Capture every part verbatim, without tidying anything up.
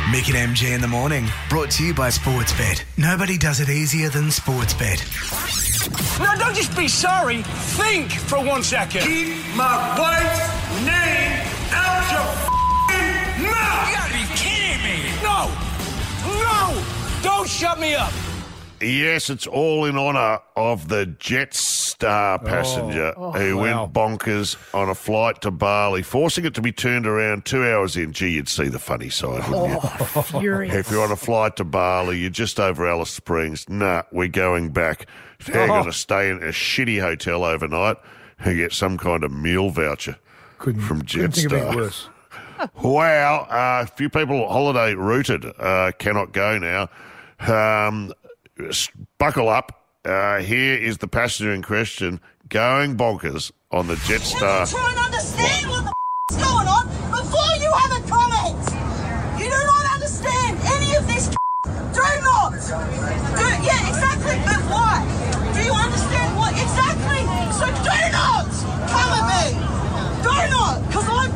Mick and M G in the morning, brought to you by Sportsbet. Nobody does it easier than Sportsbet. Now, don't just be sorry. Think for one second. Keep my wife's name out your f***ing mouth! You gotta be kidding me! No! No! Don't shut me up! Yes, it's all in honour of the Jetstar passenger Oh, oh, who wow. went bonkers on a flight to Bali, forcing it to be turned around two hours in. Gee, you'd see the funny side, wouldn't you? Oh, furious. If you're on a flight to Bali, you're just over Alice Springs. Nah, we're going back. They're Oh. going to stay in a shitty hotel overnight and get some kind of meal voucher Couldn't, from couldn't think of it Jetstar. worse. Wow, uh, a few people holiday routed uh, cannot go now. Um, s- buckle up. Uh, here is the passenger in question going bonkers on the Jetstar. Try and understand what the f- is going on before you have a comment. You do not understand any of this. Do not. Do, yeah, exactly. But why? Do you understand what exactly? So do not come at me. Do not, because I'm.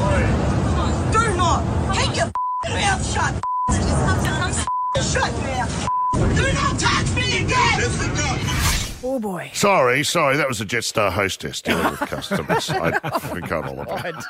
Do not. Keep your f- mouth shut. Shut your mouth. Do not touch me again. Oh, boy. Sorry, sorry, that was a Jetstar hostess dealing with customers. I forgot all about it.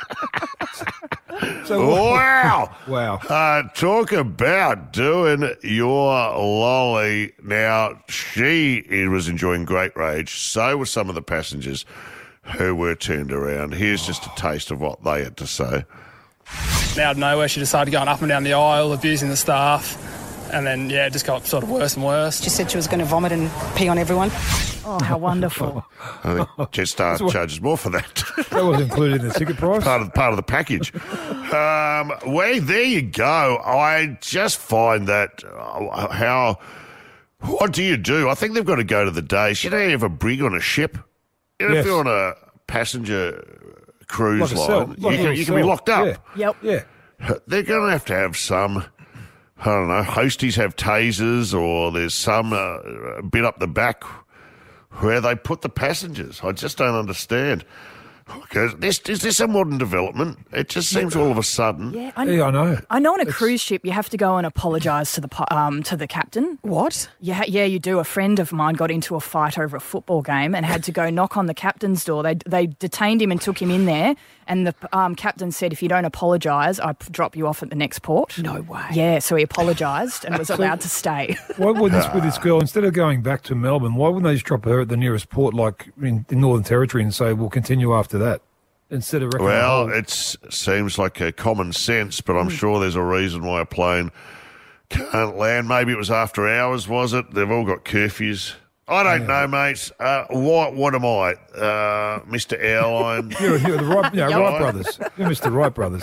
So, Wow. Wow. Uh, talk about doing your lolly. Now, she was enjoying great rage. So were some of the passengers who were turned around. Here's just a taste of what they had to say. Out of nowhere, she decided going up and down the aisle, abusing the staff. And then, yeah, it just got sort of worse and worse. She said she was going to vomit and pee on everyone. Oh, how wonderful. I think Jetstar charges more for that. That was included in the ticket price. part of part of the package. Um, well, there you go. I just find that uh, how. What do you do? I think they've got to go to the days. You know, you have a brig on a ship. You know, Yes. if you're on a passenger cruise Like a cell. line, Like you a can, little you can be cell. locked up. Yeah. Yep. Yeah. They're going to have to have some. I don't know. Hosties have tasers, or there's some uh, bit up the back where they put the passengers. I just don't understand. Because this, is this a modern development? It just seems all of a sudden. Yeah, I, Yeah, I know. I know on a cruise ship you have to go and apologise to the pi- um to the captain. What? Yeah, yeah, you do. A friend of mine got into a fight over a football game and had to go knock on the captain's door. They they detained him and took him in there, and the um, captain said, "If you don't apologise, I p- drop you off at the next port." No way. Yeah, so he apologised and was allowed to stay. Why wouldn't this with this girl, instead of going back to Melbourne, why wouldn't they just drop her at the nearest port, like in the Northern Territory, and say, we'll continue after that? Instead of wrecking the Well, whole- it seems like a common sense, but I'm sure there's a reason why a plane can't land. Maybe it was after hours, was it? They've all got curfews. I don't know, mates. Uh, what what am I, uh, Mister Airline? You're, you're the Wright, you know, Wright brothers. You're Mister Wright brothers.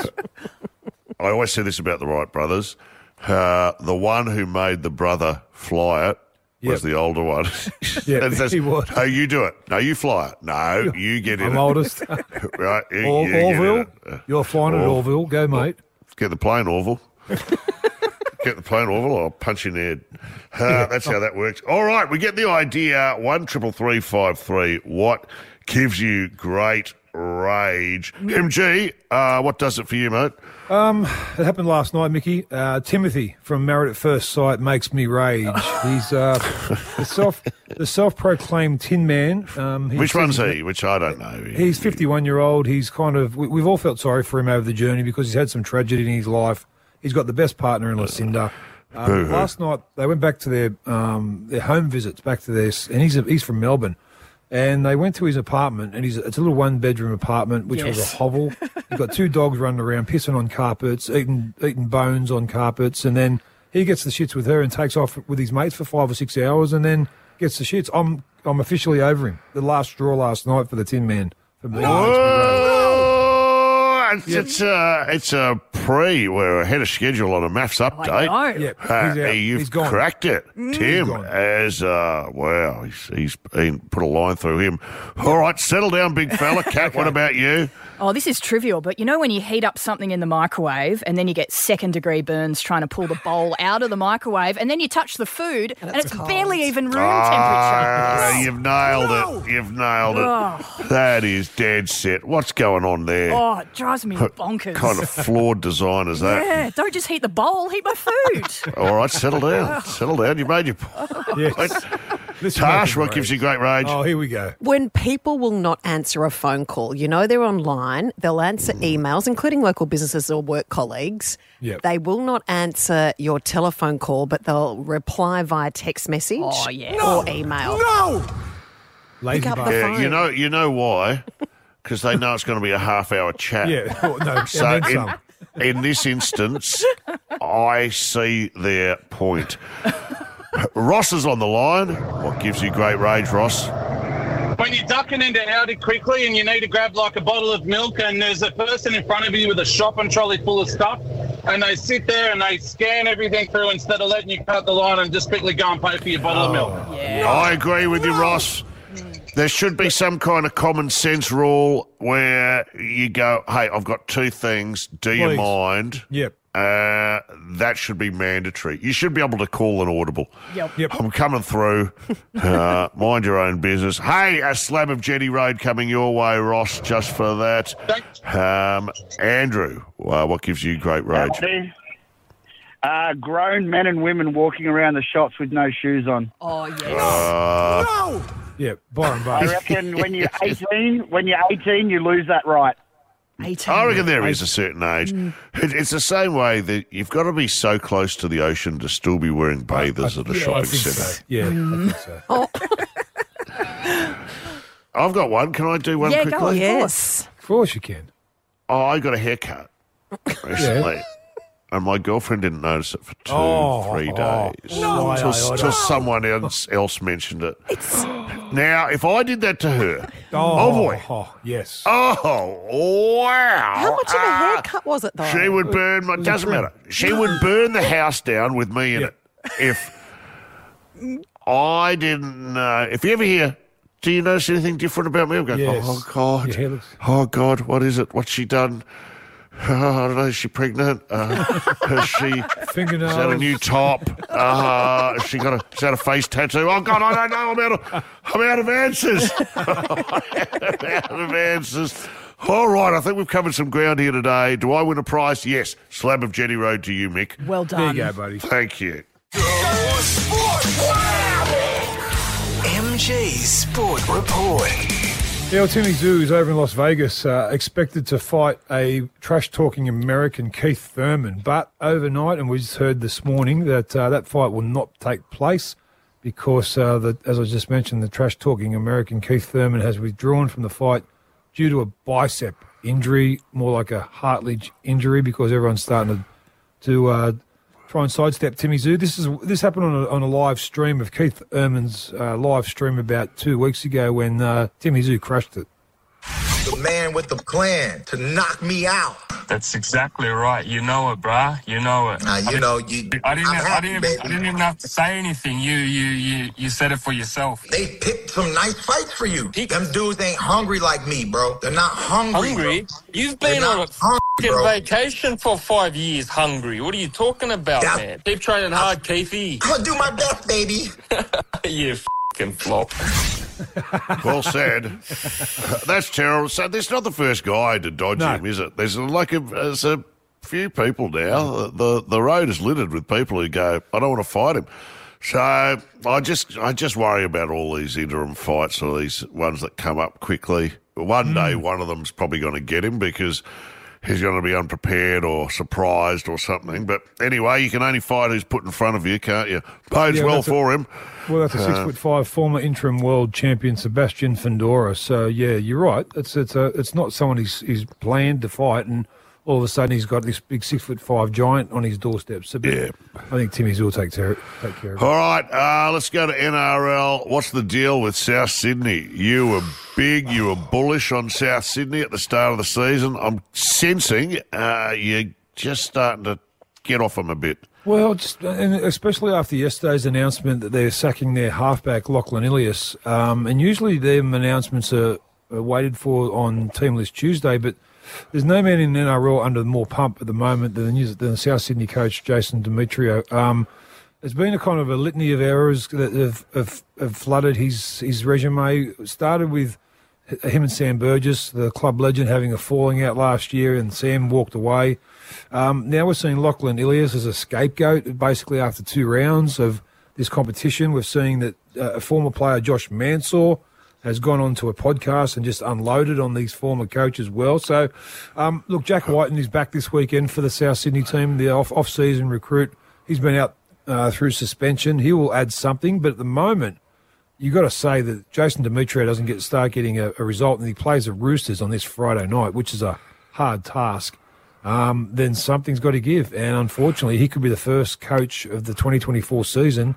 I always say this about the Wright brothers. Uh, the one who made the brother fly it was Yep. the older one. Yeah, And says, he was. no, you do it. No, you fly it. No, you get in I'm it. oldest. Right, you, Or, you get in Orville. it. Uh, You're flying at Or- Orville. Go, mate. Get the plane, Orville. Get the plane, Orville, or I'll punch you in the head. Uh, that's how that works. All right, we get the idea. One triple three five three. What gives you great rage? M G, uh, what does it for you, mate? It happened last night, Mickey. Uh, Timothy from Married at First Sight makes me rage. He's uh, the self the self-proclaimed Tin Man. Um, he Which says one's he's- he? Which I don't know. He's fifty-one-year-old. He's kind of... We, we've all felt sorry for him over the journey because he's had some tragedy in his life. He's got the best partner in Lucinda. Um, last night, they went back to their um, their home visits, back to their... And he's, he's from Melbourne. And they went to his apartment, and he's, it's a little one-bedroom apartment, which was Yes. a hovel. He's got two dogs running around, pissing on carpets, eating eating bones on carpets, and then he gets the shits with her and takes off with his mates for five or six hours, and then gets the shits. I'm I'm officially over him. The last straw last night for the Tin Man. For me. Oh, it's, it's, uh, it's a pre. We're ahead of schedule on a maths update. I know. Yeah, Uh, he's out. you've He's gone. cracked it, Tim. gone. As uh, wow, he's, he's been put a line through him. All right, settle down, big fella. Kat, what about you? Oh, this is trivial, but you know when you heat up something in the microwave and then you get second degree burns trying to pull the bowl out of the microwave and then you touch the food and, it's it's cold. barely even room Ah, temperature. you've nailed it. You've nailed it. That is dead set. What's going on there? Oh, it drives me me bonkers. Kind of flawed design is that? Yeah, don't just heat the bowl, heat my food. All right, settle down. Settle down. You made your point. Yes. This Tash, making what gives you great rage? Oh, here we go. When people will not answer a phone call, you know they're online, they'll answer emails, including local businesses or work colleagues. Yep. They will not answer your telephone call, but they'll reply via text message Oh, yeah. or email. No! Lazy Pick up the bastard. Yeah, phone. you know, you know why? Because they know it's going to be a half-hour chat. Yeah, oh, no, So and then in, some. in this instance, I see their point. Ross is on the line. What gives you great rage, Ross? When you're ducking into Audi quickly and you need to grab like a bottle of milk and there's a person in front of you with a shopping trolley full of stuff and they sit there and they scan everything through instead of letting you cut the line and just quickly go and pay for your bottle of milk. I agree with you, Ross. There should be some kind of common sense rule where you go, hey, I've got two things. Do you Please. mind? Yep. Uh, that should be mandatory. You should be able to call an audible. Yep. Yep. I'm coming through. Uh, mind your own business. Hey, a slab of Jetty Road coming your way, Ross, just for that. Thanks. Um, Andrew, uh, what gives you great rage? Uh, grown men and women walking around the shops with no shoes on. Oh, yes. Uh, No! Yeah, Byron I Bucks. reckon when you're eighteen, when you're eighteen, you lose that right. eighteen. I reckon there is a certain age. It, it's the same way that you've got to be so close to the ocean to still be wearing bathers at a Yeah, I shopping think centre. so. Yeah, I think so. I've got one. Can I do one Yeah, go quickly? on. Yes. Of course you can. Oh, I got a haircut recently. And my girlfriend didn't notice it for two, Oh, three oh, days. no. Till, No. till someone else, else mentioned it. Now, if I did that to her, Oh, oh, boy. Oh, yes. Oh, wow. How much of a Ah, haircut was it, though? She would burn my, doesn't matter. She would burn the house down with me in Yeah. it. If I didn't know, if you ever hear, do you notice anything different about me? I'm going, Yes. oh, God. Your hair looks- Oh, God, what is it? What's she done? Oh, I don't know, is she pregnant? Uh, has she Fingernails. Is that a new top? Uh, has she got a, is that a face tattoo? Oh, God, I don't know. I'm out of, I'm out of answers. I'm out of answers. All right, I think we've covered some ground here today. Do I win a prize? Yes. Slab of Jetty Road to you, Mick. Well There done. you go, buddy. Thank you. M G's Sport Report. Yeah, well, Timmy Zoo is over in Las Vegas, uh, expected to fight a trash-talking American, Keith Thurman. But overnight, and we just heard this morning, that uh, that fight will not take place because, uh, the, as I just mentioned, the trash-talking American, Keith Thurman, has withdrawn from the fight due to a bicep injury, more like a cartilage injury, because everyone's starting to, to uh, try and sidestep Timmy Zoo. This is this happened on a, on a live stream of Keith Thurman's uh, live stream about two weeks ago when uh, Timmy Zoo crushed it. The man with the plan to knock me out. That's exactly right. You know it, bruh. You know it. Nah, you I didn't- know, you. I didn't. I'm I happy, didn't. baby. I didn't even have to say anything. You. You. You. You said it for yourself. They picked some nice fights for you. Them dudes ain't hungry like me, bro. They're not hungry. Hungry? Bro. You've They're been on a not hungry, fucking bro. vacation for five years. Hungry? What are you talking about, Yeah. man? Keep training hard, Keithy. I'm gonna do my best, baby. You fucking flop. Well said. That's terrible. So this is not the first guy to dodge No. him, is it? There's like a, there's a few people now. The the road is littered with people who go, I don't want to fight him. So I just I just worry about all these interim fights or these ones that come up quickly. One day one of them's probably going to get him because he's going to be unprepared or surprised or something. But anyway, you can only fight who's put in front of you, can't you? Bodes Yeah, well that's a- for him. Well, that's a six Uh, foot five former interim world champion, Sebastian Fundora. So yeah, you're right. It's it's a it's not someone he's he's planned to fight, and all of a sudden he's got this big six foot five giant on his doorstep. So Yeah. I think Timmy's will take care take care of it. All right, uh, let's go to N R L. What's the deal with South Sydney? You were big, you were bullish on South Sydney at the start of the season. I'm sensing uh, you're just starting to get off them a bit. Well, just, and especially after yesterday's announcement that they're sacking their halfback Lachlan Ilias, um, and usually them announcements are, are waited for on Team List Tuesday, but there's no man in N R L under more pump at the moment than the, New- than the South Sydney coach Jason Demetrio. Um, there's been a kind of a litany of errors that have, have, have flooded his his resume. It started with him and Sam Burgess, the club legend, having a falling out last year, and Sam walked away. Um, now we're seeing Lachlan Ilias as a scapegoat, basically after two rounds of this competition. We're seeing that uh, a former player, Josh Mansour, has gone on to a podcast and just unloaded on these former coaches as well. So, um, look, Jack Whiten is back this weekend for the South Sydney team, the off, off-season recruit. He's been out uh, through suspension. He will add something, but at the moment, you've got to say that Jason Demetriou doesn't get start getting a, a result, and he plays the Roosters on this Friday night, which is a hard task. Um, then something's got to give, and unfortunately, he could be the first coach of the twenty twenty-four season.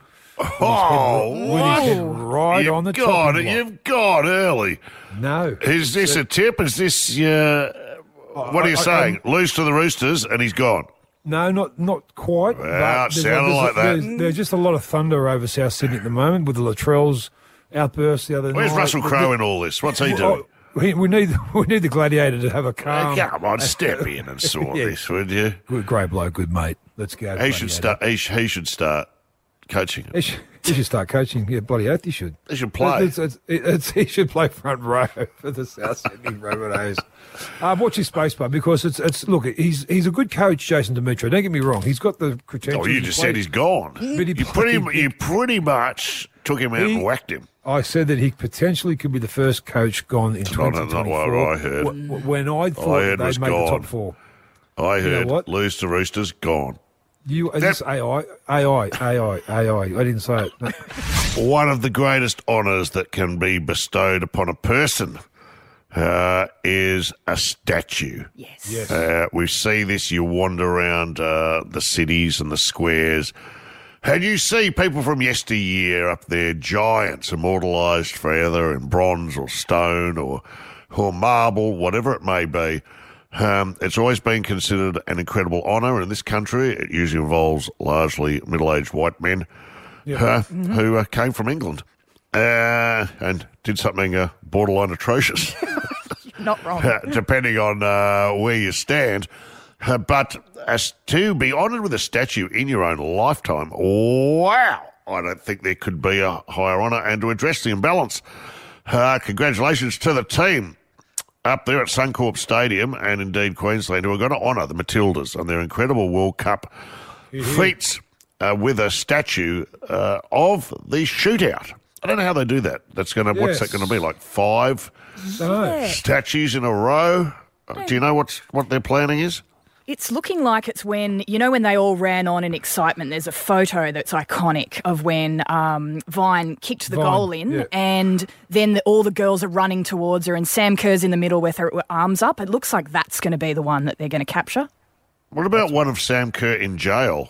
Oh, with his head right you've on the got chopping it. block. You've got early. No. Is this a tip? Is this, uh, what are you I- I- saying? Lose to the Roosters and he's gone. No, not not quite. Well, but it there's- sounded there's- like that. There's, there's just a lot of thunder over South Sydney at the moment with the Latrells outburst the other Where's night. Russell Crowe in all this? What's he doing? We, we need we need the Gladiator to have a calm. Hey, come on, step in and sort Yeah. this, would you? Good, great bloke, good mate. Let's go. He should start. He, sh- he should start coaching. He should, he should start coaching. Yeah, bloody oath he should. He should play. It's, it's, it's, it's, he should play front row for the South Sydney Rabbitohs. Uh, watch his space, bud, because it's it's look. He's he's a good coach, Jason Demetriou. Don't get me wrong. He's got the credentials. Oh, you He just played- said he's gone. But he You pretty, played- you pretty much took him out He- and whacked him. I said that he potentially could be the first coach gone in It's not- twenty not twenty-four. what I heard. w- When I thought I heard they'd was make the gone. top four. I You know heard what? lose to Roosters, gone. You is this A I, A I, A I, A I. I didn't say it. No. One of the greatest honours that can be bestowed upon a person uh, is a statue. Yes. Yes. Uh, we see this, you wander around uh, the cities and the squares, and you see people from yesteryear up there, giants immortalised forever in bronze or stone or, or marble, whatever it may be. Um, it's always been considered an incredible honour in this country. It usually involves largely middle-aged white men Yeah. uh, Mhm. who uh, came from England uh, and did something uh, borderline atrocious. Not wrong. Uh, depending on uh, where you stand. Uh, but as to be honoured with a statue in your own lifetime, wow, I don't think there could be a higher honour. And to address the imbalance, uh, congratulations to the team up there at Suncorp Stadium and indeed Queensland, who are going to honour the Matildas on their incredible World Cup feats uh, with a statue uh, of the shootout. I don't know how they do that. That's going to what's that Yes. going to be, like five Yeah. statues in a row? Uh, Do you know what's what their planning is? It's looking like it's when, you know, when they all ran on in excitement. There's a photo that's iconic of when um, Vine kicked the Vine, goal in, yeah. and then the, all the girls are running towards her, and Sam Kerr's in the middle with her arms up. It looks like that's going to be the one that they're going to capture. What about one of Sam Kerr in jail?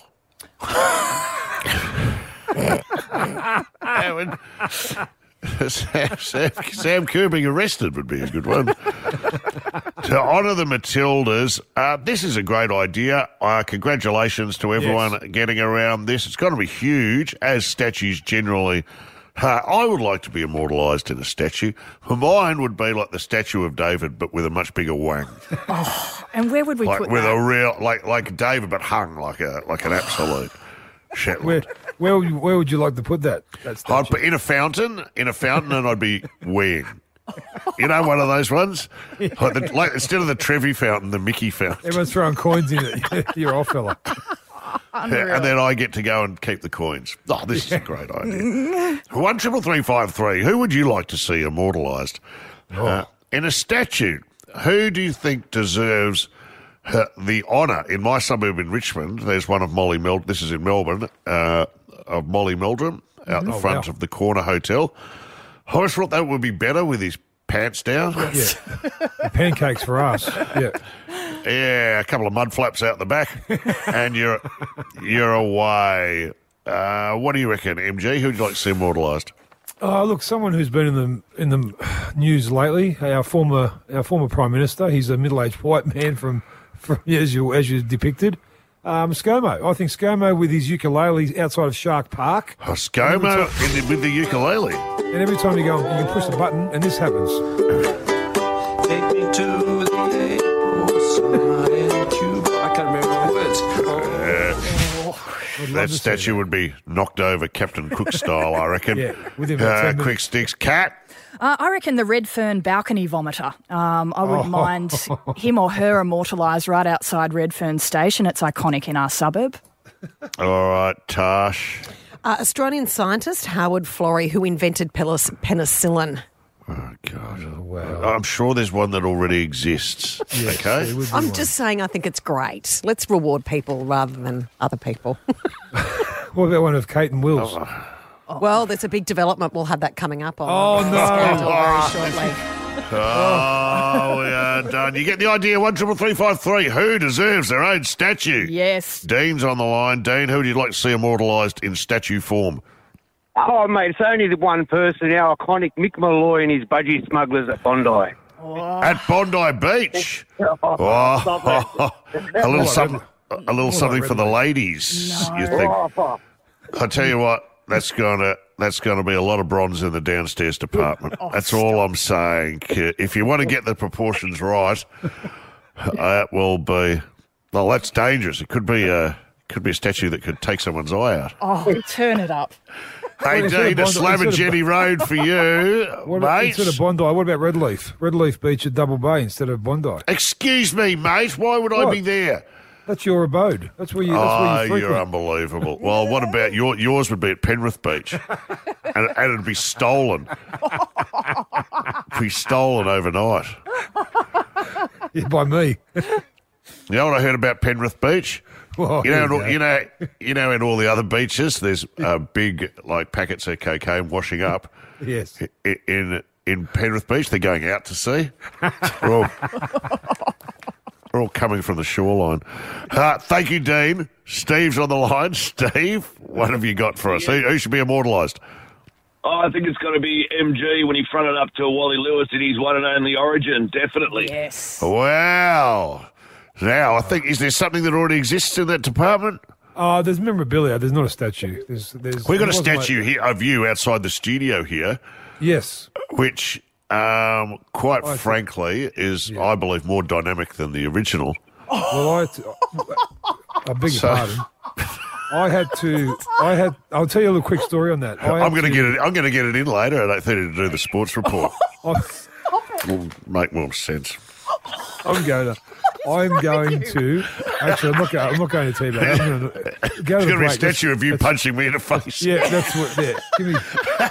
That would- Sam, Sam, Sam Kerr being arrested would be a good one. To honour the Matildas, uh, this is a great idea. Uh, congratulations to everyone Yes. getting around this. It's going to be huge, as statues generally. Uh, I would like to be immortalised in a statue. Mine would be like the statue of David, but with a much bigger wang, And where would we like put with that? a real, like like David, but hung like a like an absolute Shetland. Where where would you, where would you like to put that? That I'd statue? put in a fountain, in a fountain, and I'd be weeing. You know, one of those ones, like, the, like instead of the Trevi fountain, the Mickey fountain. Everyone's throwing coins in it. You're off, fella. Yeah, and then I get to go and keep the coins. Oh, this is a great idea. One triple three five three. Who would you like to see immortalised uh, in a statue? Who do you think deserves uh, the honour? In my suburb in Richmond, there's one of Molly Mel. This is in Melbourne, uh, of Molly Meldrum out in Oh, front wow. of the Corner Hotel. I always thought that would be better with his pants down. Yeah. The pancakes for us. Yeah. Yeah, a couple of mud flaps out the back, and you're you're away. Uh, what do you reckon, M G? Who'd you like to see immortalised? Oh, look, someone who's been in the in the news lately. Our former our former prime minister. He's a middle-aged white man from from as you as you depicted. Um, ScoMo. I think ScoMo with his ukulele outside of Shark Park. Oh, ScoMo in the, with the ukulele. And every time you go, you can push the button, and this happens. Take me to the April sun in Cuba. I can't remember the words. Uh, that statue would be knocked over Captain Cook style, I reckon. Yeah, within about uh, ten quick minutes. sticks. Cat? Uh, I reckon the Redfern balcony vomiter. Um, I wouldn't Oh. mind him or her immortalised right outside Redfern Station. It's iconic in our suburb. All right, Tash. Uh, Australian scientist Howard Florey, who invented pelis- penicillin. Oh, God. Oh, wow. I'm sure there's one that already exists. Yes, okay? there would be I'm one. just saying I think it's great. Let's reward people rather than other people. What about one of Kate and Will's? Well, there's a big development. We'll have that coming up on Oh, no. Scandal very shortly. Oh, we are done. You get the idea. One triple three five three. Who deserves their own statue? Yes. Dean's on the line. Dean, who would you like to see immortalised in statue form? Oh, mate, it's only the one person, our iconic Mick Malloy and his budgie smugglers at Bondi. At Bondi Beach. Oh, a little something, a little something for the ladies. You think? I tell you what, that's gonna that's gonna be a lot of bronze in the downstairs department. That's all I'm saying. If you want to get the proportions right, that will be. Well, that's dangerous. It could be a could be a statue that could take someone's eye out. Oh, turn it up. Hey, Well, instead of Dean, a Bondi- Slab and instead of- Jenny Road for you, What about, mate. instead of Bondi, what about Redleaf? Redleaf Beach at Double Bay instead of Bondi. Excuse me, mate. Why would I What? be there? That's your abode. That's where you. That's Oh, where you you're frequent. unbelievable. Well, what about your yours? Would be at Penrith Beach, and, and it'd be stolen. be stolen overnight. Yeah, by me. You know what I heard about Penrith Beach? Oh, you know, here in we all, go. you know, you know, in all the other beaches, there's uh, big like packets of cocaine washing up. Yes. I- In in Penrith Beach, they're going out to sea. They're all, they're all coming from the shoreline. Uh, thank you, Dean. Steve's on the line. Steve, what have you got for us? Who, who should be immortalised? Oh, I think it's got to be M G when he fronted up to Wally Lewis in his one and only Origin, definitely. Yes. Wow. Now, I think, is there something that already exists in that department? Oh, there's memorabilia. There's not a statue. There's, there's. We've got a it wasn't statue like- here of you outside the studio here, Yes. which, um, quite I see. frankly, is, I believe, more dynamic than the original. Well, I. Had to, I beg your So- pardon. I had to. I had. I'll tell you a little quick story on that. I had I'm going to to- get it. I'm going to get it in later at eight thirty to do the sports report. I- Will make more sense. I'm going to. I'm going to. Actually, I'm not going. I'm not going to tell you about it. I'm going to go to There's the going to be a break. statue of you That's- punching me in the face. Yeah, that's what. Yeah, give me.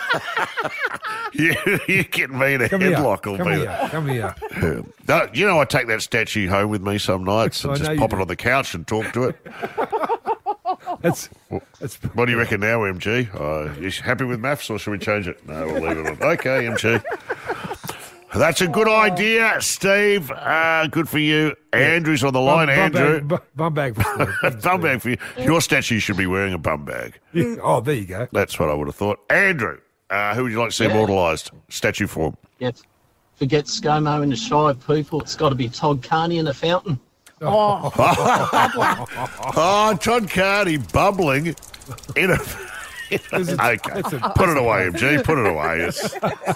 you, you're getting me in a Come here. headlock. will Come be here. Come here. the- No, you know, I take that statue home with me some nights and I just know you pop it do. on the couch and talk to it. That's. That's. What do you reckon now, M G? Uh, you happy with maths or should we change it? No, we'll leave it on. Okay, M G. That's a good idea, Steve. Uh, good for you. Andrew's on the line. Bum, bum Andrew. bag, bu- bum bag for Steve. Bum bag for you. Your statue should be wearing a bum bag. Yeah. Oh, there you go. That's what I would have thought. Andrew, uh, who would you like to see Yeah. immortalised? Statue form. Yes. Forget ScoMo in the Shy of People. It's got to be Todd Carney in the fountain. Oh, Oh, Todd Carney bubbling in a... okay, put it away, M G. Put it away. It's-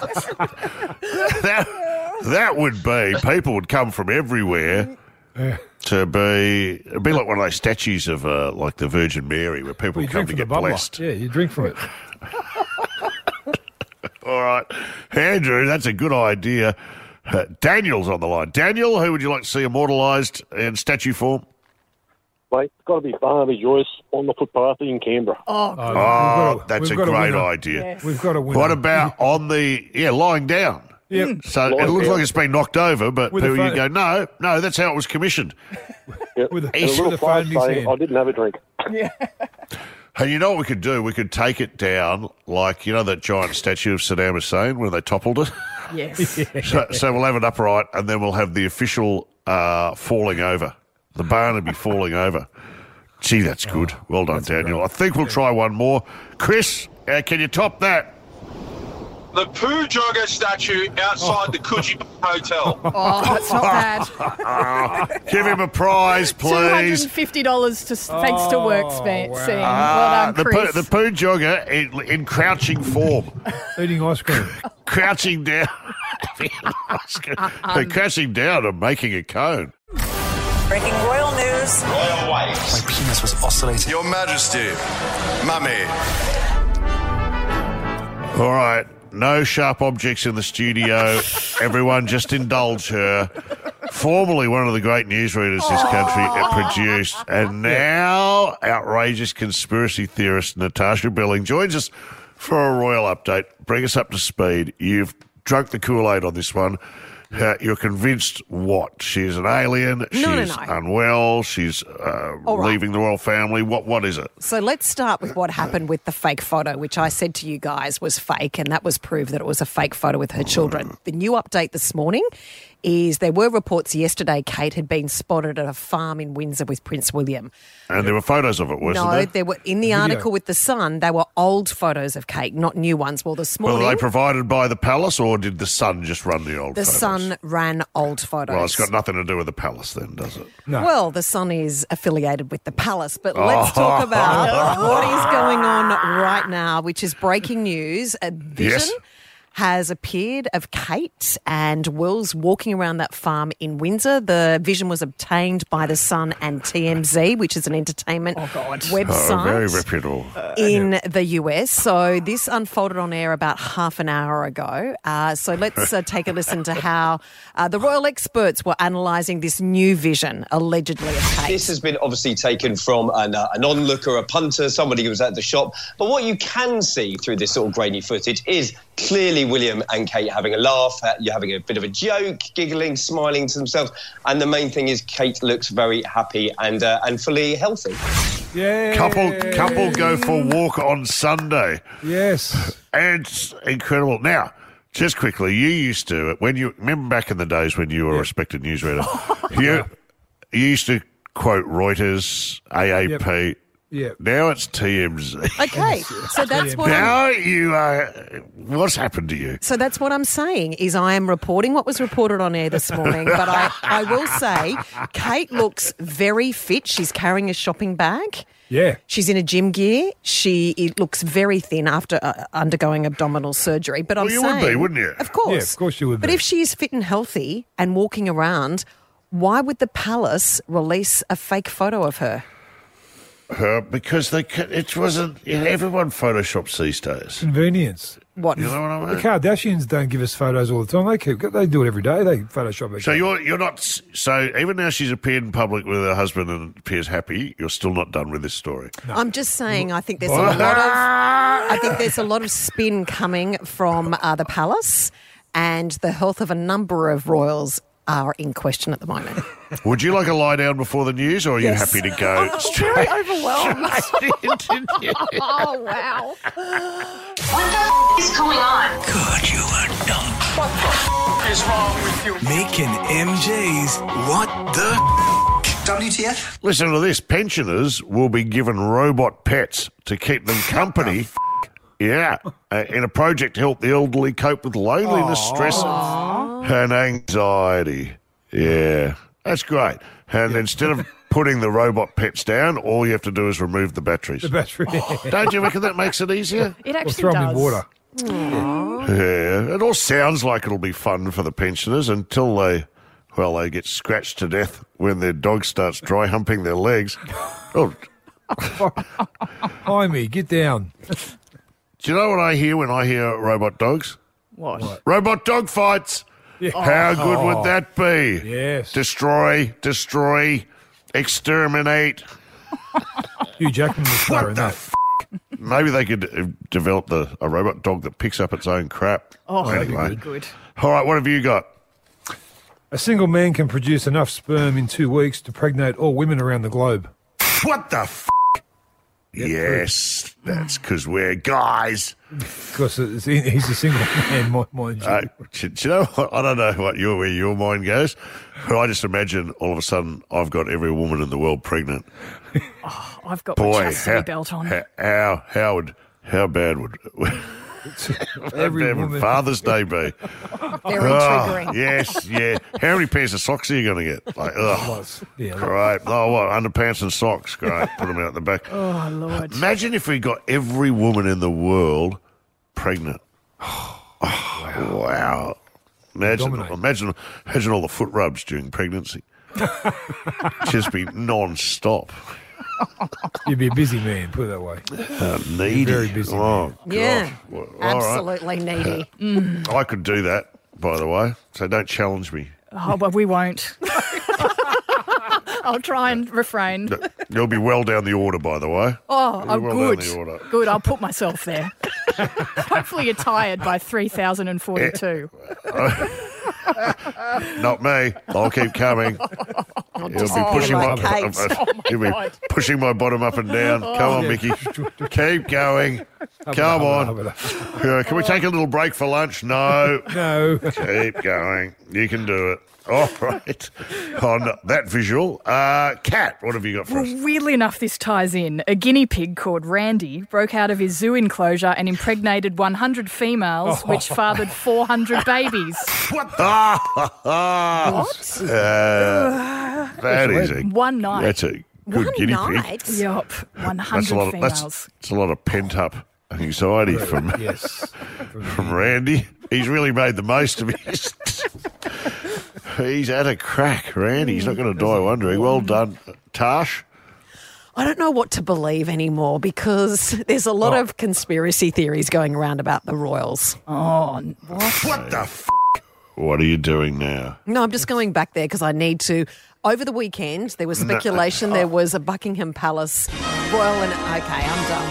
that, that would be... People would come from everywhere to be... It'd be like one of those statues of, uh, like, the Virgin Mary, where people Well, you come drink to from the get bubbler. blessed. Yeah, you drink from it. All right. Andrew, that's a good idea. Uh, Daniel's on the line. Daniel, who would you like to see immortalised in statue form? Mate, it's got to be Barnaby Joyce on the footpath in Canberra. Oh, Oh, Oh, we've got a- that's we've a got a great winner. idea. Yes. We've got a winner. What about on the, yeah, lying down? Yep. So it Lying looks down. like it's been knocked over, but With a people you phone. go, no, no, that's how it was commissioned. Yep. With a- and a with little a phone in flag his saying, hand. I didn't have a drink. And you know what we could do? We could take it down like, you know, that giant statue of Saddam Hussein when they toppled it? yes. So, so we'll have it upright and then we'll have the official uh, falling over. The barn would be falling over. Gee, that's good. Well done, Daniel. I think we'll try one more. Chris, uh, can you top that? The Poo Jogger statue outside the Coogee Hotel. Oh, that's not bad. Oh, give him a prize, Two hundred please. and fifty dollars to thanks to work span. wow. Seeing. Ah, Well the, done, poo, Chris. the poo jogger in, in crouching form. Eating ice cream. Crouching down. They're crouching down and making a cone. Breaking royal news. Royal wives. My penis was oscillating. Your Majesty, Mummy. All right. No sharp objects in the studio. Everyone just indulge her. Formerly one of the great newsreaders this country produced, and now outrageous conspiracy theorist Natasha Billing joins us for a royal update. Bring us up to speed. You've drunk the Kool-Aid on this one. Uh, you're convinced what? She's an alien, she's No, no, no. unwell, she's uh, All right. leaving the royal family. What? What is it? So let's start with what happened with the fake photo, which I said to you guys was fake, and that was proof that it was a fake photo with her children. The new update this morning is there were reports yesterday Kate had been spotted at a farm in Windsor with Prince William. And there were photos of it, wasn't no, there? there were in the Video. article with The Sun, they were old photos of Kate, not new ones. Well, this morning... Were they provided by the palace, or did the Sun just run the old The photos? Sun ran old photos. Well, it's got nothing to do with the palace then, does it? Well, the Sun is affiliated with the Palace, but let's talk about what is going on right now, which is breaking news. A vision Yes. has appeared of Kate and Will's walking around that farm in Windsor. The vision was obtained by the Sun and T M Z, which is an entertainment website. Oh, very reputable. In the U S. So this unfolded on air about half an hour ago. Uh, so let's uh, take a listen to how uh, the royal experts were analysing this new vision, allegedly of Kate. This has been obviously taken from an, uh, an onlooker, a punter, somebody who was at the shop. But what you can see through this sort of grainy footage is clearly William and Kate having a laugh. uh, You're having a bit of a joke, giggling, smiling to themselves. And the main thing is Kate looks very happy and uh, and fully healthy. Yeah. Couple couple go for a walk on Sunday. Yes. And it's incredible. Now, just quickly, you used to, when you, remember back in the days when you were a respected newsreader, you, you used to quote Reuters, A A P. Yep. Yeah. Now it's T M Z. Okay, so that's what Now I'm, you are, what's happened to you? so that's what I'm saying is I am reporting what was reported on air this morning, but I, I will say Kate looks very fit. She's carrying a shopping bag. Yeah. She's in a gym gear. She it looks very thin after uh, undergoing abdominal surgery. But I'm Well, you saying, would be, wouldn't you? Of course. Yeah, of course you would But be. if she is fit and healthy and walking around, why would the palace release a fake photo of her? Her, because they, ca- it wasn't, you know, everyone photoshops these days. Convenience. What? You know what I mean? The Kardashians don't give us photos all the time. They keep, they do it every day. They Photoshop it. So you're you're not so even now she's appeared in public with her husband and appears happy. You're still not done with this story. I'm just saying I think there's a lot of I think there's a lot of spin coming from uh, the palace, and the health of a number of royals are in question at the moment. Would you like a lie down before the news, or are Yes. you happy to go I'm straight? very overwhelmed. Oh, wow. What the is going on? God, you are dumb. What the is wrong with you? Making M J's What the W T F? Listen to this: pensioners will be given robot pets to keep them company. Yeah, uh, in a project to help the elderly cope with loneliness, stress, and anxiety. Yeah, that's great. And instead of putting the robot pets down, all you have to do is remove the batteries. The battery. Don't you reckon that makes it easier? It Or actually throw them in does. water. Yeah, it all sounds like it'll be fun for the pensioners until they, well, they get scratched to death when their dog starts dry humping their legs. Oh, Jaime, get down. do you know what I hear when I hear robot dogs? What? Robot dog fights. Yeah. How good Oh. would that be? Yes. Destroy, destroy, exterminate. Hugh Jackman was starring that. Maybe they could uh, develop the a robot dog that picks up its own crap. Oh, that'd be Anyway. really good. All right, what have you got? A single man can produce enough sperm in two weeks to pregnate all women around the globe. What the f***? Yes, that's because we're guys. Because it's, he's a single man, mind- mind you. Uh, do, do you know what? I don't know what your where your mind goes, but I just imagine all of a sudden I've got every woman in the world pregnant. Oh, I've got my Boy, chastity how, belt on. how, how, how would how bad would how Every bad would woman. Father's Day be? Very Oh, triggering. yes, yeah. How many pairs of socks are you going to get? Like, ugh. Yeah, Great. Oh, what? Underpants and socks. Great. Put them out the back. Oh, Lord. Imagine if we got every woman in the world pregnant. Oh, wow. Imagine, Dominate. imagine, imagine all the foot rubs during pregnancy. Just be non-stop. You'd be a busy man, put it that way. Uh, needy. Very busy. Oh, Yeah, gosh. Well, all right. absolutely needy. Mm. I could do that, by the way, so don't challenge me. Oh, but we won't. I'll try and refrain. You'll be well down the order, by the way. Oh, You'll oh be well good. down the order. Good, I'll put myself there. Hopefully you're tired by three thousand forty-two. Not me. I'll keep coming. You'll be Oh, pushing my, my Kate. Oh, my you'll be God. pushing my bottom up and down. Oh. Come on, Yeah. Mickey. Keep going. Come on. Uh, Can we take a little break for lunch? No. No. Keep going. You can do it. All right. On that visual, uh, Kat, what have you got for us? Well, weirdly enough, this ties in. A guinea pig called Randy broke out of his zoo enclosure and impregnated one hundred females, Oh. which fathered four hundred babies. What? what? Uh, that is a One night. That's a good One guinea night? pig. Yup, one That's hundred a lot. Of, females. that's, that's a lot of pent up anxiety from yes. from Randy. He's really made the most of his. He's had a crack, Randy. He's not going to die wondering. Well done, Tash. I don't know what to believe anymore because there's a lot Oh. of conspiracy theories going around about the Royals. Oh, what? What the f***? What are you doing now? No, I'm just going back there because I need to. Over the weekend, there was No. speculation there was a Buckingham Palace royal. And okay,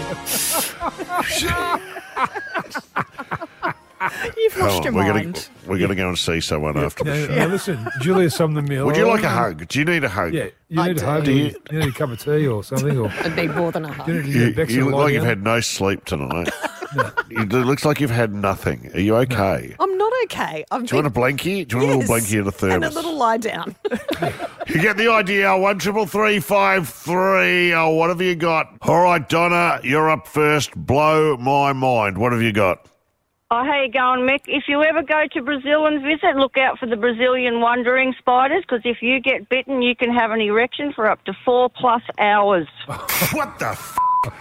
I'm done. You've Come lost on, your we're mind. Gonna, we're going to go and see someone after the Now, show. now listen, Julia Sumner Miller. Would you like a hug? Do you need a hug? Yeah, you I need do. a hug. Do You, you- you need a cup of tea or something. Or I'd need more than a hug. you need to You, get Bex you and look lie like you've down. had no sleep tonight. It looks like you've had nothing. Are you okay? I'm not okay. I've Do you want a been- blankie? Do you want Yes, a little blankie and a thermos? And a little lie down. You get the idea. One triple three five three. Oh, what have you got? All right, Donna, you're up first. Blow my mind. What have you got? Oh, how you going, Mick? If you ever go to Brazil and visit, look out for the Brazilian wandering spiders, because if you get bitten, you can have an erection for up to four plus hours. What the f***?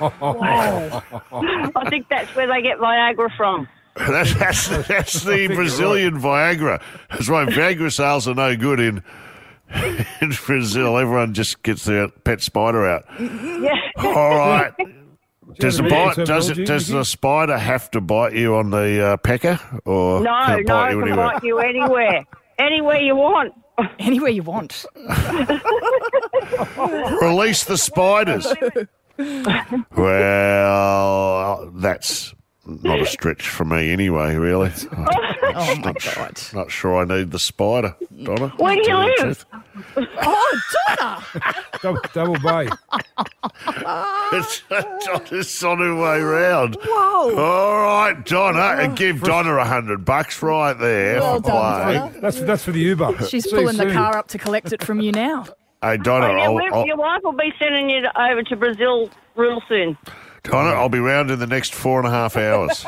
I think that's where they get Viagra from. That's, that's, that's the Brazilian Viagra. That's why Viagra sales are no good in in Brazil. Everyone just gets their pet spider out. Yeah. All right. Does the have a bite, medical does it, terminology, does Mickey? the spider have to bite you on the uh, pecker, or No, can it no, bite it you can anywhere? bite you anywhere. Anywhere you want. Anywhere you want. Release the spiders. Well, that's not a stretch for me anyway, really. Oh, my not, God. not sure I need the spider, Donna. Where do you Tell the live? truth. Oh, Donna! double, double bay. It's, Donna's on her way round. Whoa. All right, Donna, and give Donna a hundred bucks right there Well for done, playing. Donna. That's that's for the Uber. She's See you pulling the soon. car up to collect it from you now. Hey, Donna, Oh, yeah, I'll, we- I'll, your wife will be sending you to- over to Brazil real soon. Donna, I'll be round in the next four and a half hours.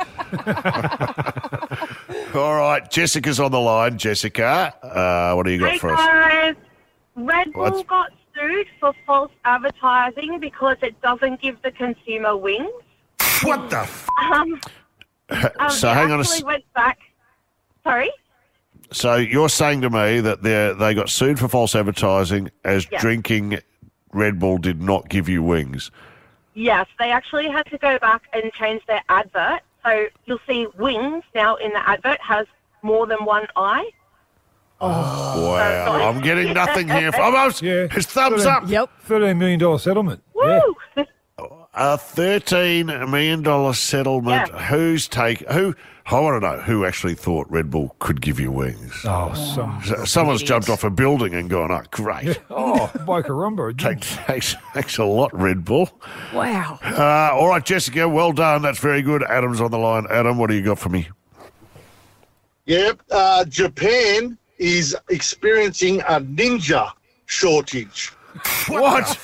All right, Jessica's on the line. Jessica, uh, what do you got Hey for us? guys, Red Bull What's- got sued for false advertising because it doesn't give the consumer wings. What the f- Um, um, So they hang on a actually s- went back. Sorry? So you're saying to me that they they got sued for false advertising as Yes. drinking Red Bull did not give you wings? Yes, they actually had to go back and change their advert. So you'll see wings now in the advert has more than one eye. Oh, wow. I'm getting nothing here. Almost. Yeah. His thumbs up. Yep. thirteen million dollars settlement. Yeah. Woo! A thirteen million dollars settlement. Yeah. Who's take who? I want to know who actually thought Red Bull could give you wings. Oh, some. S- Someone's jumped off a building and gone, oh, great. Oh, by Karumba. Takes, takes, takes a lot, Red Bull. Wow. Uh, all right, Jessica, well done. That's very good. Adam's on the line. Adam, what do you got for me? Yep, uh, Japan is experiencing a ninja shortage. What?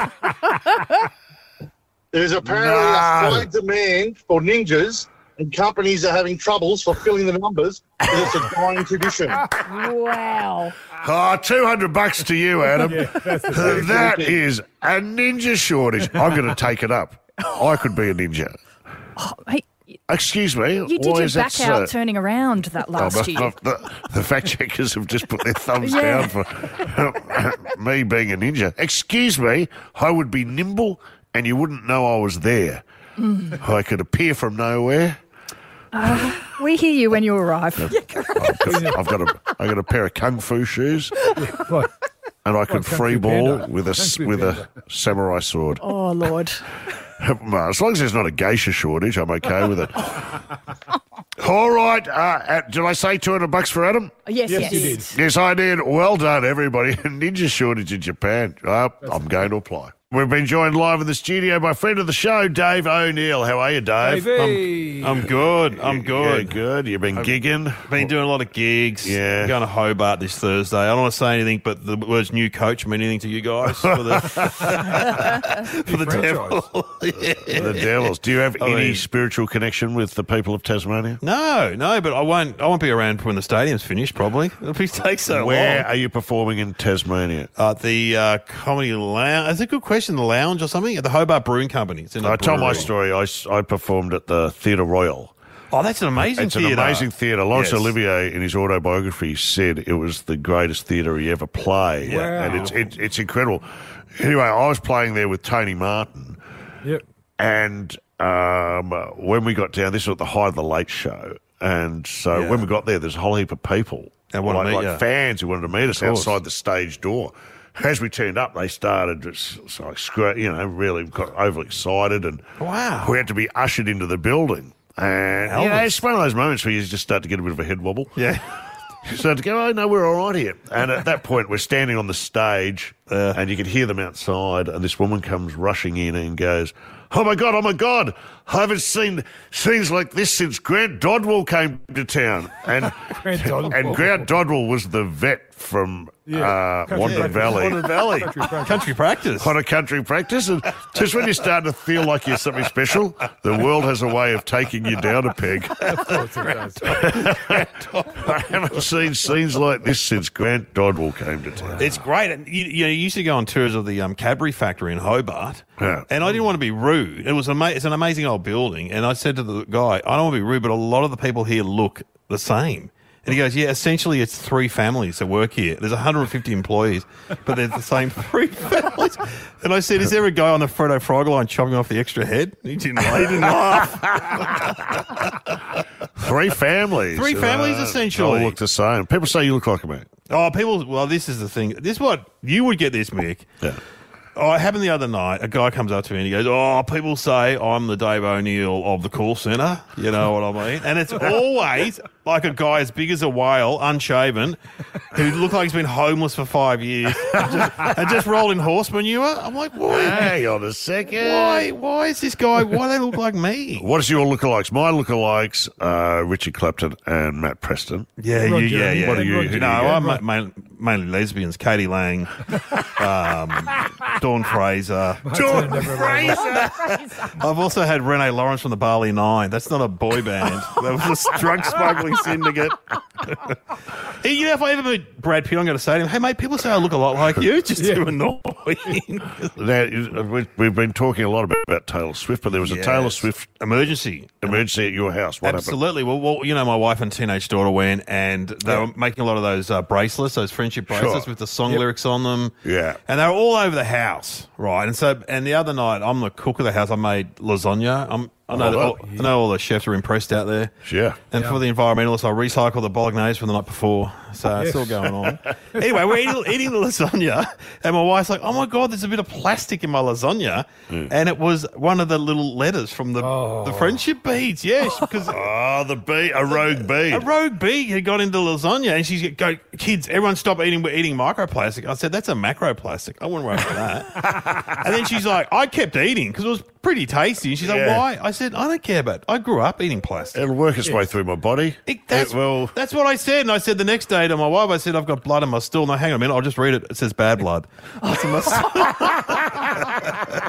There's apparently No. a high demand for ninjas, and companies are having troubles fulfilling the numbers because it's a dying tradition. Wow. Oh, two hundred bucks to you, Adam. Yeah, that's the That is a ninja shortage. I'm going to take it up. I could be a ninja. Oh, hey, Excuse me. You did why your is that back so? out turning around that last Oh, year. the, the fact checkers have just put their thumbs Yeah. down for me being a ninja. Excuse me, I would be nimble and you wouldn't know I was there. Mm. I could appear from nowhere. Uh, we hear you when you arrive. I've got, I've got a, I got a pair of kung fu shoes, and I could Kung Fu free ball Panda. with a s- Kung Fu with a samurai sword. Oh, Lord. Well, as long as there's not a geisha shortage, I'm okay with it. All right. Uh, uh, did I say two hundred bucks for Adam? Yes, yes. you did. Yes, I did. Well done, everybody. Ninja shortage in Japan. Uh, I'm going to apply. We've been joined live in the studio by friend of the show, Dave O'Neill. How are you, Dave? I'm, I'm good. I'm good. Yeah, good. You've been I've gigging. Been doing a lot of gigs. Yeah. I'm going to Hobart this Thursday. I don't want to say anything, but the words new coach mean anything to you guys for the, for the Devils. Yeah. The Devils. Do you have I any mean- spiritual connection with the people of Tasmania? No, no, but I won't. I won't be around when the stadium's finished. Probably it'll be take so Where long. are you performing in Tasmania? Uh, the uh, Comedy Lounge. That's a good question. The Lounge or something at the Hobart Brewing Company. It's in a I told my brewery. story. I, s- I performed at the Theatre Royal. Oh, that's an amazing It's theatre. an amazing theatre. Laurence Yes. Olivier, in his autobiography, said it was the greatest theatre he ever played. Wow. And it's it, it's incredible. Anyway, I was playing there with Tony Martin. Yep. And um, when we got down, this was at the height of the Late Show. And so Yeah. when we got there, there's a whole heap of people. They wanna like, meet like you. fans who wanted to meet us Of course. outside the stage door. As we turned up, they started just so like, scr- you know, really got overly excited, and Wow. we had to be ushered into the building. And you know, Elvis. it's one of those moments where you just start to get a bit of a head wobble. Yeah. You start to go, oh, no, we're all right here. And at that point, we're standing on the stage, and you can hear them outside, and this woman comes rushing in and goes, oh, my God, oh, my God, I haven't seen scenes like this since Grant Dodwell came to town. And Grant Dodwell. and Grant Dodwell was the vet from Yeah. uh, Country Wandon practice. Valley. Wandon Valley. Country practice. Country practice. On a country practice. And just when you're starting to feel like you're something special, the world has a way of taking you down a peg. Of course it does. I haven't seen scenes like this since Grant Dodwell came to town. It's great. And you, you know, you used to go on tours of the um, Cadbury factory in Hobart, Yeah. and I didn't want to be rude. It was ama- it's an amazing old building, and I said to the guy, I don't want to be rude, but a lot of the people here look the same. And he goes, yeah, essentially it's three families that work here. There's one hundred fifty employees, but they're the same three families. And I said, is there a guy on the Freddo Frog line chopping off the extra head? He didn't, he didn't laugh. Three families. Three families, Uh, essentially. All look the same. People say you look like a man. Oh, people, well, this is the thing. This is what, you would get this, Mick. Yeah. Oh, it happened the other night. A guy comes up to me and he goes, oh, people say I'm the Dave O'Neill of the call centre. You know what I mean? And it's always like a guy as big as a whale, unshaven, who looked like he's been homeless for five years and just, and just rolled in horse manure. I'm like, why? Hang on a second. Why, why is this guy, why do they look like me? What is your lookalikes? My lookalikes are Richard Clapton and Matt Preston. Yeah, you, Roger. yeah, yeah. What are you? Who do you No, get? I'm ma- ma- mainly lesbians. Katie Lang, um, Dawn Fraser. Dawn Never Fraser. I've also had Renee Lawrence from the Barley Nine. That's not a boy band. That was a drug smuggling syndicate. Hey, you know, if I ever meet Brad Pitt, I'm going to say to him, hey, mate, people say I look a lot like you. It's just Yeah. too annoying. Now, you- we- we've been talking a lot about, about Taylor Swift, but there was a Yes. Taylor Swift Emergency. emergency at your house. What happened? Absolutely. Well, well, you know, my wife and teenage daughter went, and they Yeah. were making a lot of those uh, bracelets, those friendship bracelets Sure. with the song Yep. lyrics on them. Yeah. And they were all over the house, right? And so, and the other night, I'm the cook of the house. I made lasagna. I'm, I know, Oh, that wow. all, I know all the chefs are impressed out there. Yeah. And for the environmentalists, I recycle the bolognese from the night before. So it's Yes. all going on. Anyway, we're eating, eating the lasagna, and my wife's like, oh my God, there's a bit of plastic in my lasagna. And it was one of the little letters from the, the friendship beads. Yes, because Oh, the bee, a rogue bee. a rogue bee had got into lasagna, and she's go, kids, everyone stop eating. We're eating microplastic. I said, that's a macroplastic. I wouldn't worry about that. And then she's like, I kept eating because it was pretty tasty. And she's like, Yeah. why? I said, I don't care about it. I grew up eating plastic. It'll work its way through my body. It- that's, It will. that's what I said. And I said the next day to my wife, I said, I've got blood in my stool. No, hang on a minute. I'll just read it. It says bad blood. That's in my stool.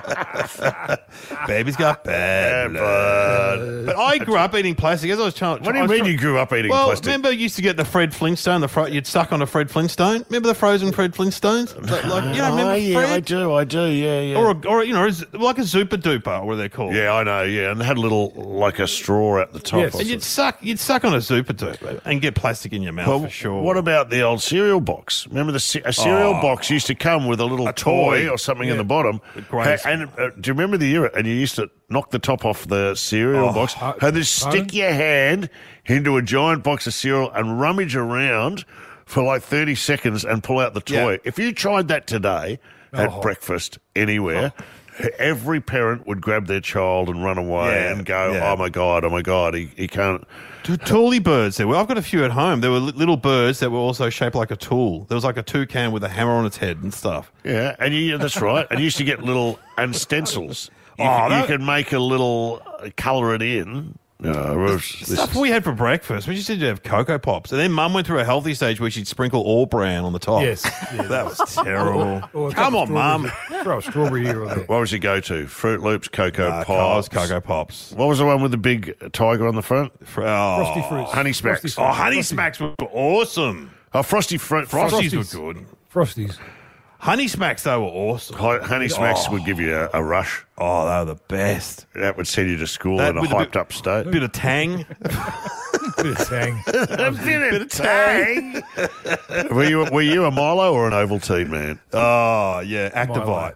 Baby's got bad blood. But I grew up eating plastic. As I was trying, What do you mean you grew up eating well, plastic? remember you used to get the Fred Flintstone. The fro- you'd suck on a Fred Flintstone. Remember the frozen Fred Flintstones? Like, like, you know, remember oh, yeah, Fred? I do, I do, yeah, yeah. Or, a, or you know, like a Zupa Duper, what they're called. Yeah, I know, yeah, and they had a little, like a straw at the top. Yes. And you'd suck, you'd suck on a Zupa Duper and get plastic in your mouth Well, for sure. what about the old cereal box? Remember the ce- a cereal Oh. box used to come with a little A toy, toy. or something Yeah. in the bottom. The greatest Ha- and uh, do you remember the era? And you used to knock the top off the cereal Oh. box, Uh, and then stick your hand into a giant box of cereal and rummage around for like thirty seconds and pull out the toy. Yeah. If you tried that today at Oh. breakfast anywhere, every parent would grab their child and run away Yeah, and go, yeah. oh my God, oh my God, he, he can't. T- Toolie birds there. Well, I've got a few at home. There were li- little birds that were also shaped like a tool. There was like a toucan with a hammer on its head and stuff. Yeah, and you, yeah, that's right. And you used to get little and stencils. You, Oh, could, that- you could make a little, uh, colour it in. No, it was, this Stuff is- we had for breakfast. We just did have Cocoa Pops. And then Mum went through a healthy stage where she'd sprinkle all bran on the top. Yes. Yeah. That was terrible. Or a Come couple on, Mum. strawberries- Throw a strawberry here or there. what was your go-to? Fruit Loops, Cocoa Uh, Pops. Cocoa Pops. What was the one with the big tiger on the front? Fr- oh. Frosty Fruits. Honey Smacks. Frosty Oh, Fruits. Honey Frosty. Smacks were awesome. Oh, Frosty Fruit. Frosties, Frosties. were good. Frosties. Honey Smacks, they were awesome. Hi- Honey Smacks Oh. would give you a, a rush. Oh, they were the best. That would send you to school That in a with a bit- hyped-up state. A bit of tang. Bit of tang. a bit of tang. were, you, were you a Milo or an Ovaltine man? Oh, yeah. Activite.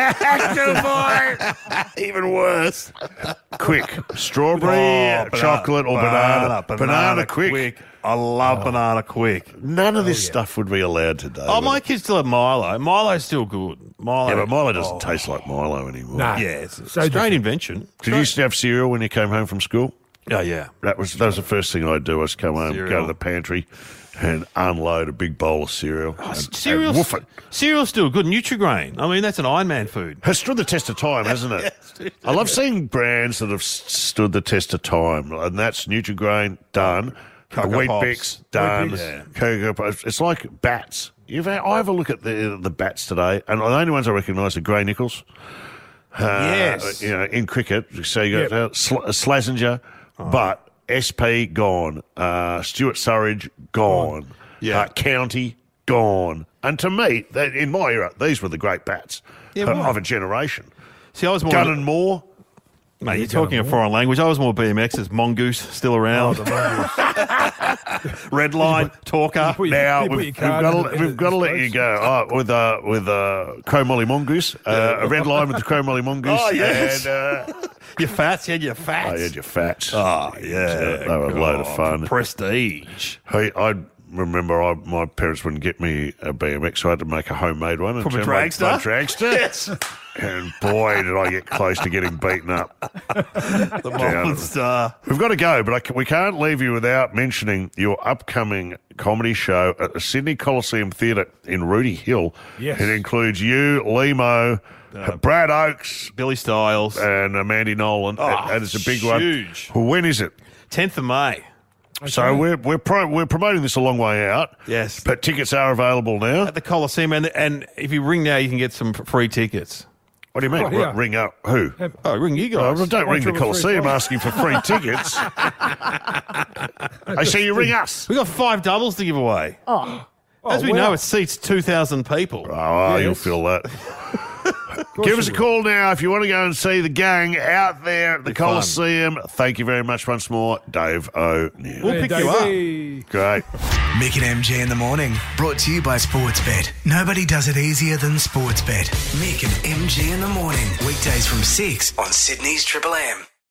Activite! Even worse. Quick. Strawberry, Oh, banana- chocolate, or banana. Banana, Banana, quick. I love banana quick. None of this stuff would be allowed today. Oh, would my it? kids still have Milo. Milo's still good. Milo. Yeah, but Milo doesn't oh. taste like Milo anymore. Nah. Yeah, it's a So strange different. invention. Did you used to have cereal when you came home from school? Oh, yeah. That was that was the first thing I'd do. Was come home, go Cereal. to the pantry, and unload a big bowl of cereal. Oh, and, cereal's, and woof it. cereal's still good. Nutrigrain. I mean, that's an Iron Man food. Has stood the test of time, hasn't it? I love seeing brands that have s- stood the test of time, and that's Nutrigrain done, Cocoa Wheat Pops. Bix done, Wheat Bix. Yeah. Cocoa Pops. It's like bats. You've had, I have a look at the the bats today, and the only ones I recognise are Gray Nichols. Uh, Yes. you know, in cricket, so you got Yep. uh, Sl- Slazenger, Oh. but S P gone, uh, Stuart Surridge gone, Yeah. uh, County gone, and to me, that, in my era, these were the great bats Yeah, of, right. of a generation. See, I was more... Gun and Moore. Mate, you're talking a foreign language. I was more B M X's. Mongoose, still around. Red Line, Talker. Put your- Now you put we've, your we've card got in to the- we've in got to the let you space. go oh, with uh, with uh, Crow Molly Mongoose, uh, a red line with the Crow Molly Mongoose. Oh, yes. And, uh, Your fats, you had your fats. I had your fats. Oh, yeah. They were a load of God, fun. Prestige. Hey, I remember I, my parents wouldn't get me a B M X, so I had to make a homemade one. From a and my- my dragster? dragster. Yes. And boy, did I get close to getting beaten up. The monster. We've got to go, but I ca- we can't leave you without mentioning your upcoming comedy show at the Sydney Coliseum Theatre in Rooty Hill. Yes. It includes you, Limo, Uh, Brad Oakes, Billy Stiles. and uh, Mandy Nolan. Oh, and, and it's a big huge. one. When is it? tenth of May. So we're we're pro- we're promoting this a long way out. Yes. But tickets are available now. At the Coliseum. And, and if you ring now, you can get some f- free tickets. What do you mean? Oh, yeah. R- ring up who? Oh, ring you Oh, guys. well, don't One ring the triple three Coliseum five. asking for free tickets. I say you ring us. We got five doubles to give away. Oh, As we wow. know, it seats two thousand people. Oh, you'll Yes. feel that. Give us a you call now if you want to go and see the gang out there at the Be fun. Coliseum. Thank you very much once more, Dave O'Neill. We'll pick you up. Davey. Great. Mick and M G in the morning. Brought to you by Sportsbet. Nobody does it easier than Sportsbet. Mick and M G in the morning. Weekdays from six on Sydney's Triple M.